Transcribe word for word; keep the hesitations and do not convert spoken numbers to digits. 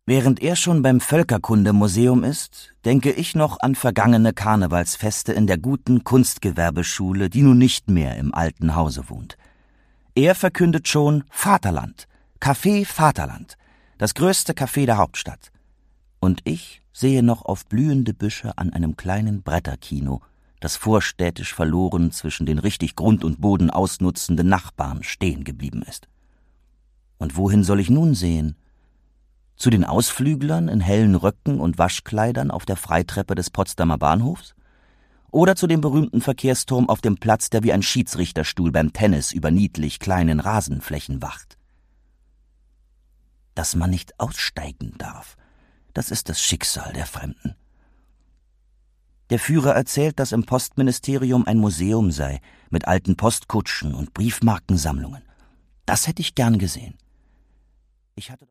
Während er schon beim Völkerkundemuseum ist, denke ich noch an vergangene Karnevalsfeste in der guten Kunstgewerbeschule, die nun nicht mehr im alten Hause wohnt. Er verkündet schon Vaterland, Café Vaterland, das größte Café der Hauptstadt. Und ich sehe noch auf blühende Büsche an einem kleinen Bretterkino, das vorstädtisch verloren zwischen den richtig Grund und Boden ausnutzenden Nachbarn stehen geblieben ist. Und wohin soll ich nun sehen? Zu den Ausflüglern in hellen Röcken und Waschkleidern auf der Freitreppe des Potsdamer Bahnhofs? Oder zu dem berühmten Verkehrsturm auf dem Platz, der wie ein Schiedsrichterstuhl beim Tennis über niedlich kleinen Rasenflächen wacht? Dass man nicht aussteigen darf, das ist das Schicksal der Fremden. Der Führer erzählt, dass im Postministerium ein Museum sei, mit alten Postkutschen und Briefmarkensammlungen. Das hätte ich gern gesehen. Ich hatte